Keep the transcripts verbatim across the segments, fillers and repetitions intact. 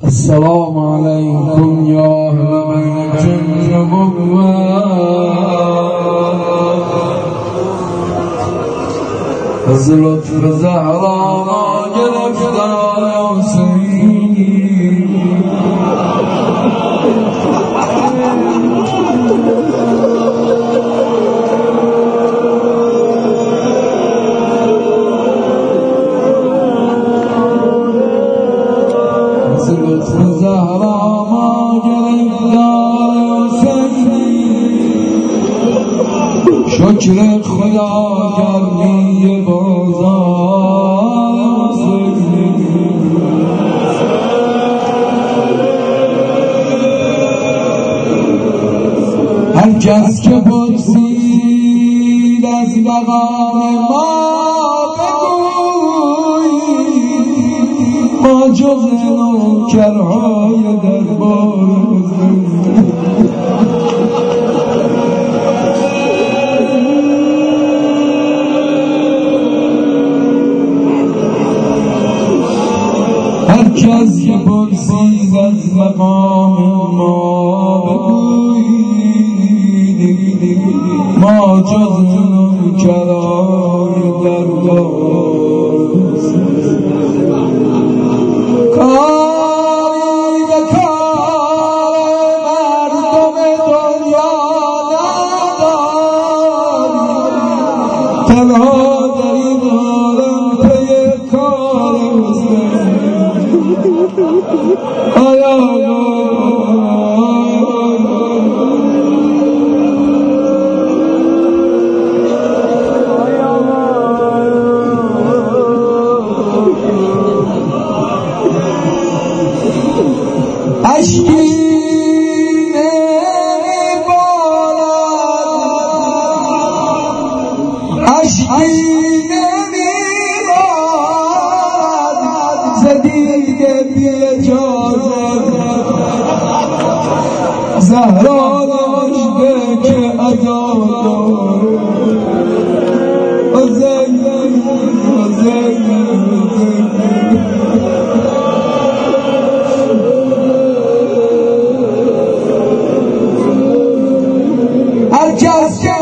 السلام علیکم یا اهل بیت النبوة از لطف زهرا ما گرفتار حسینی از لطف زهرا ما گرفتار حسینی شکر خدا کردی بازار حسینی هر کس که پرسید از مقام ما بگوی ما جز نوکرهای دربار حسینی هر کس که پرسید از مقام ما بگویید ما جز نوکران دربار کاری به کار مردم دنیا نداری تنها در این عالم پی کار حسینی آیا اشکی نمیبارد اشکی نمیبارد زدیده بی اجازت زهرا داشته که عذاب داره حسینی حسینی هر کس که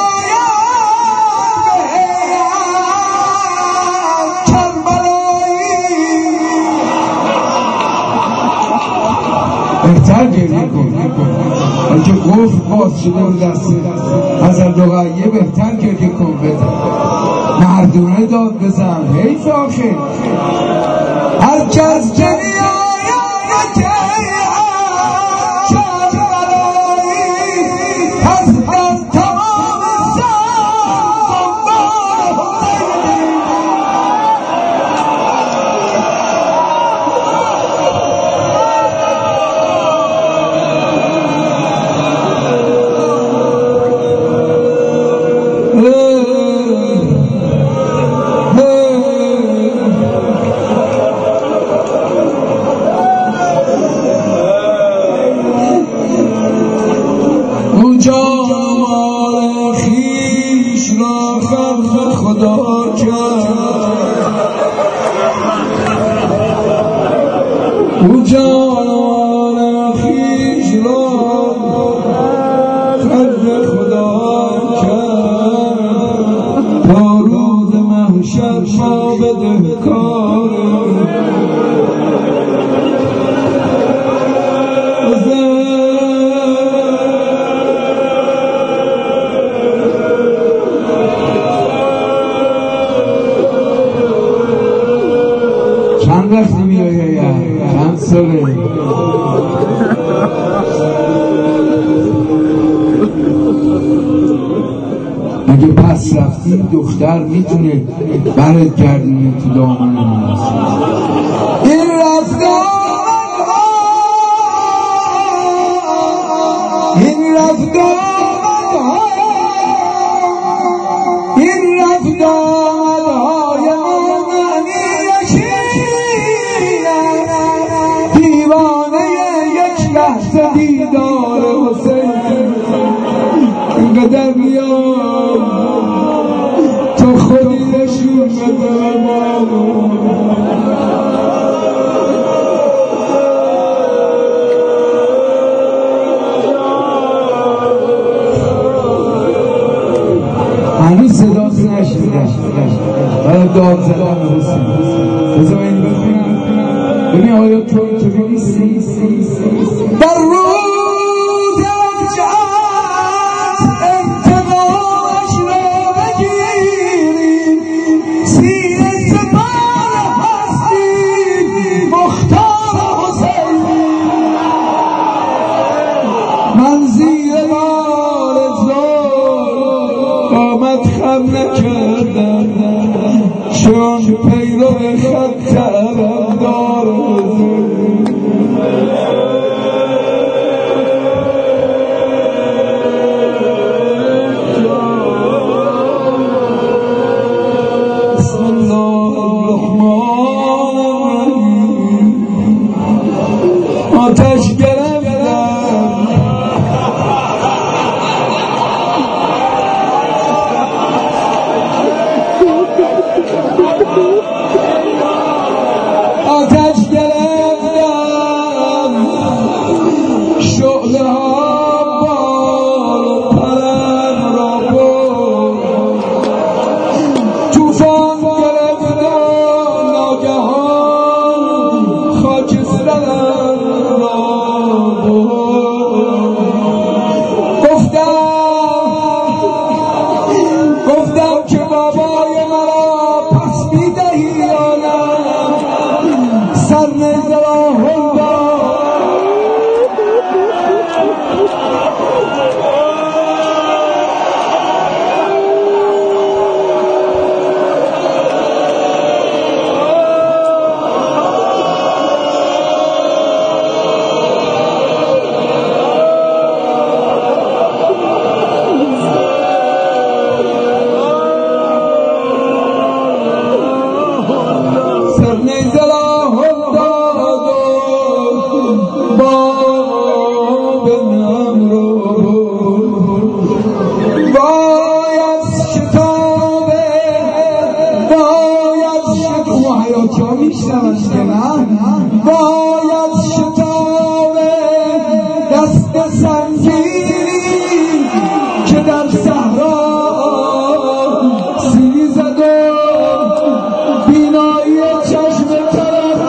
بهتر گریه کن آنکه گفت باز شده اون دسته حضرت رقیه بهتر گریه کن بزن مردونه داد بزن حیف آخه هر کس که نیاید که کربلایی پس در تمام سر جان خیش را خلق خدا کرد او جان خیش را خلق خدا کرد تا روز محشر ما بدهکاریم چند وقت میایی یا چند ساله اگه پس رفتی دختر میتونه برت گردونه تو دامن ما این رفتار این رفتار این رفتار دیدار حسین اینقدر میام تو خودی نشون بده ما میاد تو اینطوری نیستی در روز جهت انتقامش را بگیریم سینه سپر هستیم مختار حسین من زیر بار زور آمد خم نکردم چون پیرو خطرم دار بسم الله الرحمن الرحیم آتش گرفتم آتش گرفتم شعله ها بال و پرم را برد توفان گرفت و ناگهان خاکسترم را برد گفتم گفتم که بابای مرا پس میدهی یا نه سر نیزه را هلدا سر نیزه را هلدا حیاتی ها میشنوند که نه باید شتاب دست سنگین که در صحرا سیلی زد و بینایی چشم طرف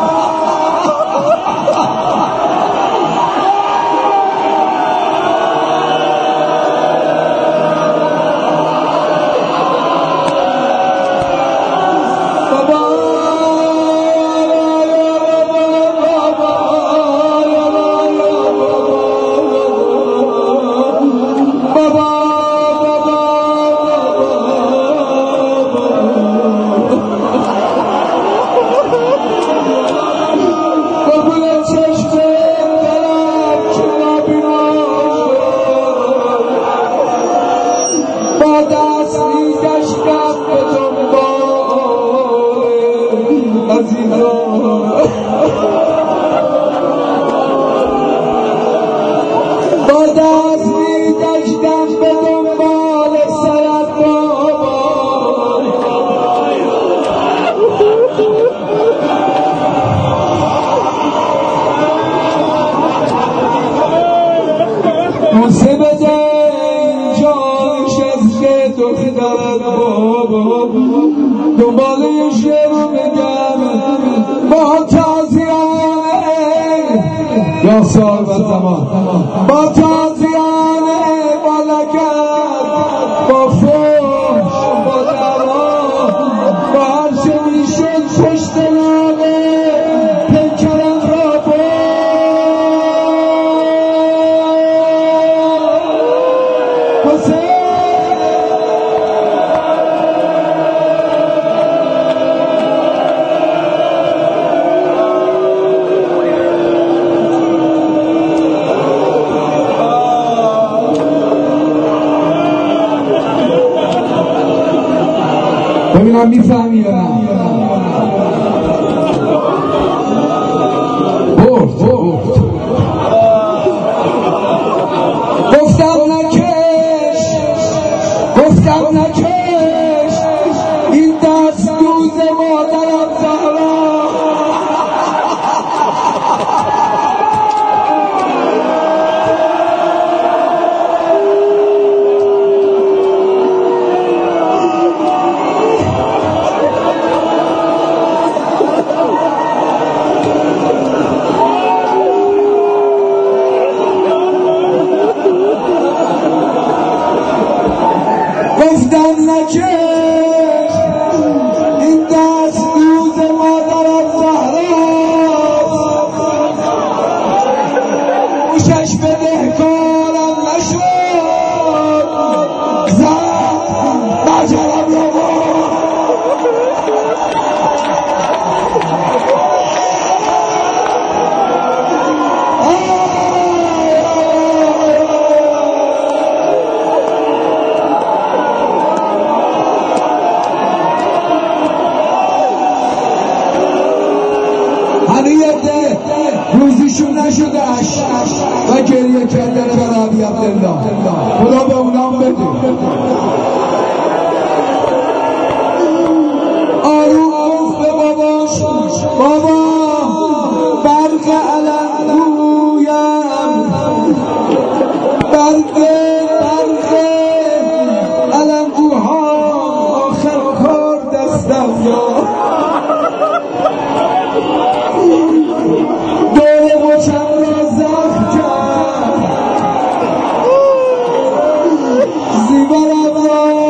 با دست می گشتم به دنبال سرت بابا موسه بده جانش از که دخترت بابا دنباله شعر رو بگم با تازیانه یا سال و زمان با تازیانه با لگت با فوش با دوان با هر چه میشد پشت لانه پیکرم را بود حسین ببینم میفهمی یا نه برد برد گفتم نکش گفتم نکش این دست دوز مادرم زهرا ایشون نشده اش و گریه کردن برای عبی عبدالله. خدا به اونام بده. آروم گفت به باباش بابا برق علم رویم، برق برق علم روها آخر کار دستم یا دور مچم را زخم کرد زیورم را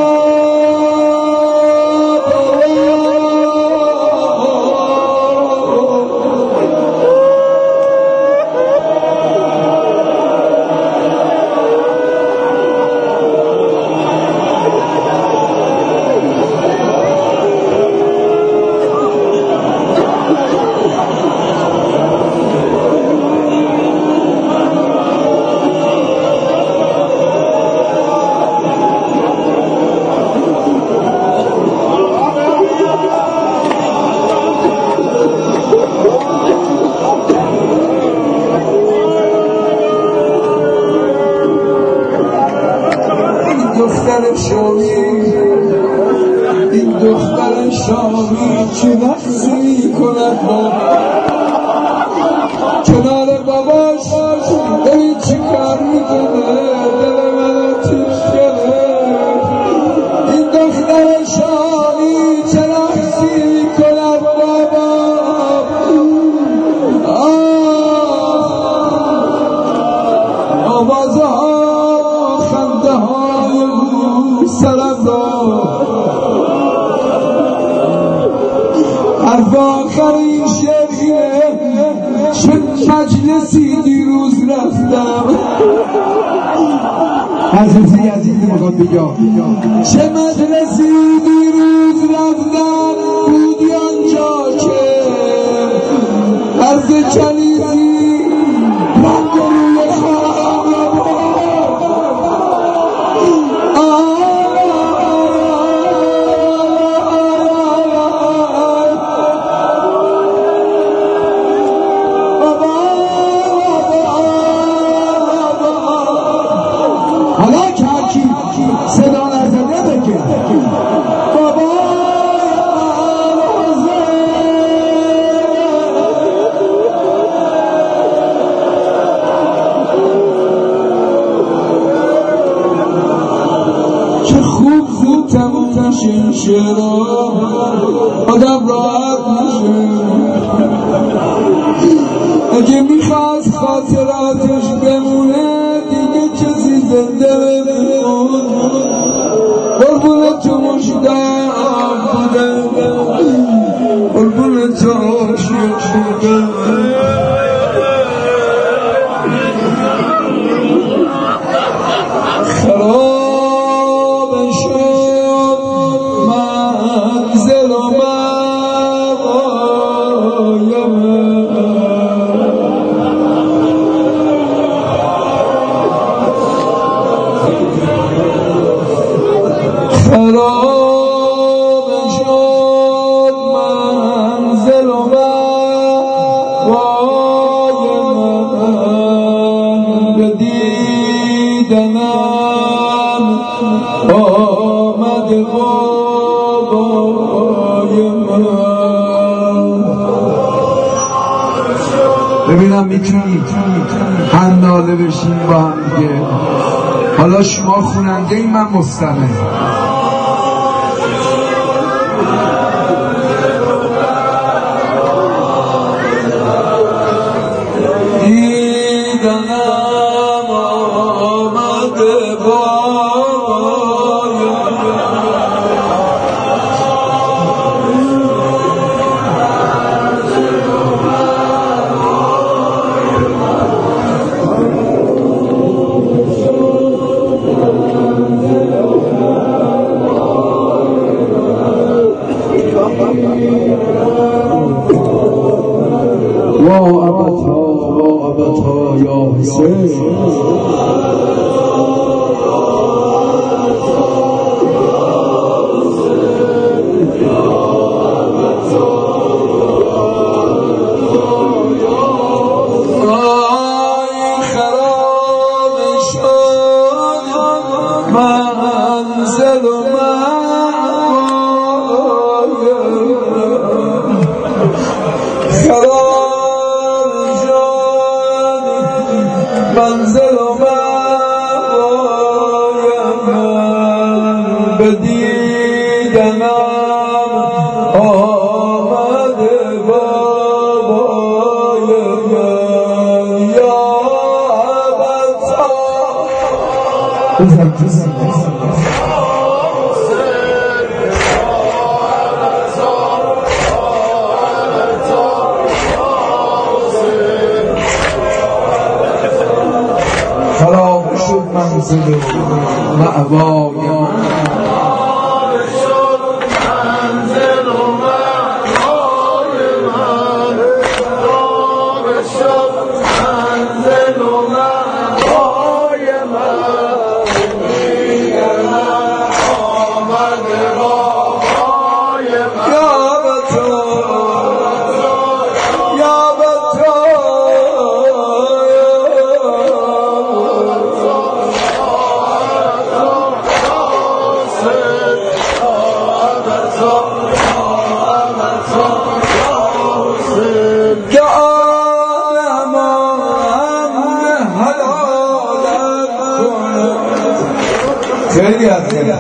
دختر شامی، این دختر شامی چه نقصی کند با کنار باباش. ببین چی کار میکنه، دل من آتیش گرفت. این دختر شامی چه نقصی کند بابا. آوازه ها خنده های سرم را حرف آخر این شعریه. چه مجلسی دیروز رفتم عزیزی عزیزی مقام بگاه چه مجلسی دیروز رفتم بودی آنجا که عرض کنیزی رنگ روی خواهم صدا نزده بگه بابا چه خوب زود تموم میشه شعرها آدم راحت میشه. اگه میخواد خاطراتش بمونه دیگه کسی زنده بمون. قربون تو مشتاق بودم، قربون تو عاشق بودم. خراب شد منزل و خراب شد منزل و مأوای من، به دیدنم آمد بابای من. ببینم میتونی هم ناله بشین با هم دیگه. حالا شما خوننده این من مستمع. دیدنم آمد بابای وا ابتها وا ابتها یا حسین. منزل و مقایم به دیدنم آمده بابای من یا ابتا بزن بزن بزن خراب شد منزل و مأوای من خیلی از خیلی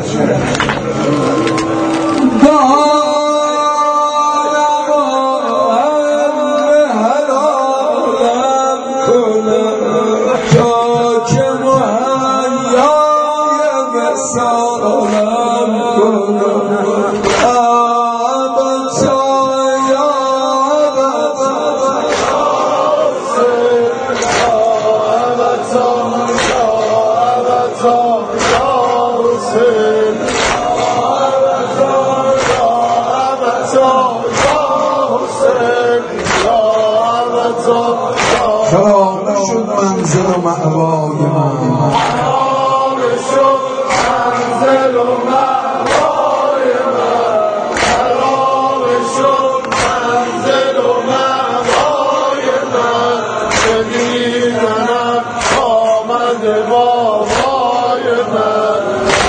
خراب شد منزل و مأوای من خراب شد منزل و مأوای من خراب شد منزل و مأوای من به دیدنم آمده بابای من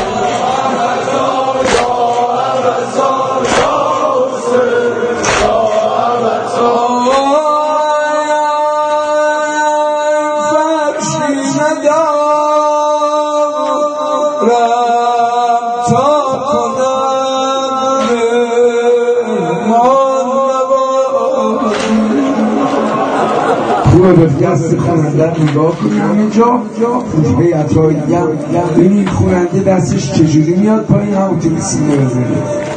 خوبه به دست خواننده نگاه کنی همه جا خوشبه عطایی هم ببینید خواننده دستش چجوری میاد پایین همونطوری سینه بزنید